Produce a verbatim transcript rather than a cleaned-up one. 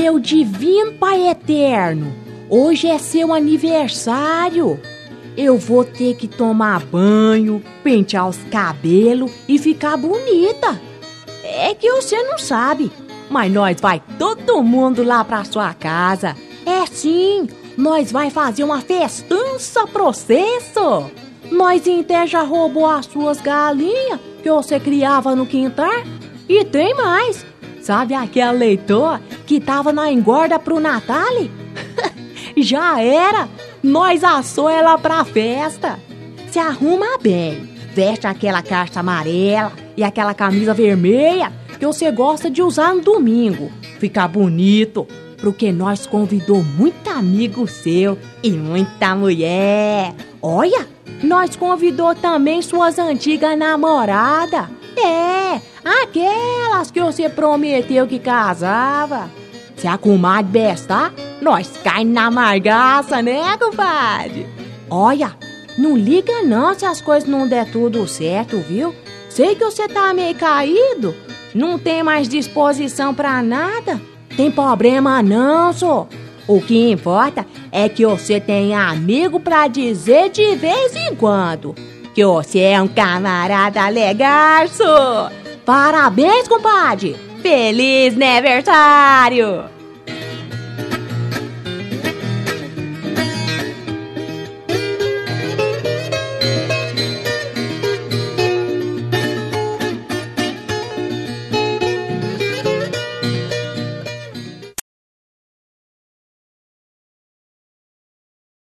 Meu divino Pai Eterno, hoje é seu aniversário. Eu vou ter que tomar banho, pentear os cabelos e ficar bonita. É que você não sabe, mas nós vai todo mundo lá pra sua casa. É sim, nós vai fazer uma festança pro cesso. Nós até já roubou as suas galinhas que você criava no quintal. E tem mais. Sabe aquela leitoa que tava na engorda pro Natal? Já era. Nós assou ela pra festa. Se arruma bem. Veste aquela calça amarela e aquela camisa vermelha que você gosta de usar no domingo. Fica bonito, porque nós convidou muito amigo seu e muita mulher. Olha, nós convidou também suas antigas namoradas. É, aquelas que você prometeu que casava. Se a comadre bestar, nós cai na margaça, né, compadre? Olha, não liga não se as coisas não der tudo certo, viu? Sei que você tá meio caído, não tem mais disposição pra nada. Tem problema não, só. O que importa é que você tem amigo pra dizer de vez em quando que você é um camarada legal, só. Parabéns, compadre! Feliz aniversário!